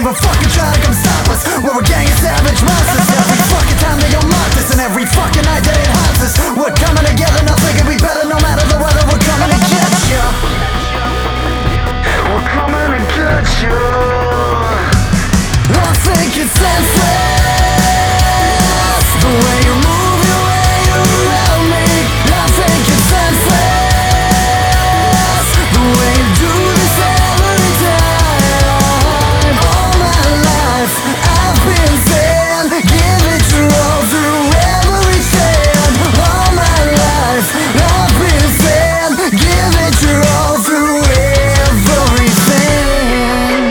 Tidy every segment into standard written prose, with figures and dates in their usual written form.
even fucking try to come stop us. We're a gang of savage monsters. Every fucking time they all mock us, and every fucking night that it haunts us. We're coming together, not thinking we better no matter the weather. We're coming to get you. We're coming to get you. I think it's senseless the way you move your way around me. I think it's senseless the way you do this every time. All my life I've been saying, give it your all through everything. All my life I've been saying, give it your all through everything.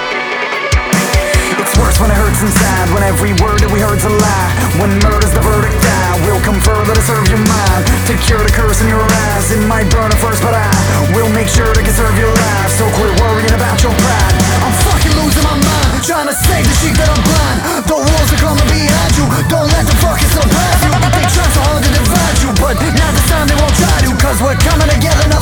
It's worse when it hurts inside, when every word that we heard's a lie. When murder's the verdict, I will come further to serve your mind. To cure the curse in your eyes, it might burn at first, but I will make sure to conserve your life. So quit worrying about your pride. I'm fucking losing my mind, trying to save the sheep that I'm blind. The walls are coming behind you, don't let them fucking surprise you. They try so hard to divide you, but now this time they won't try to. Cause we're coming together now.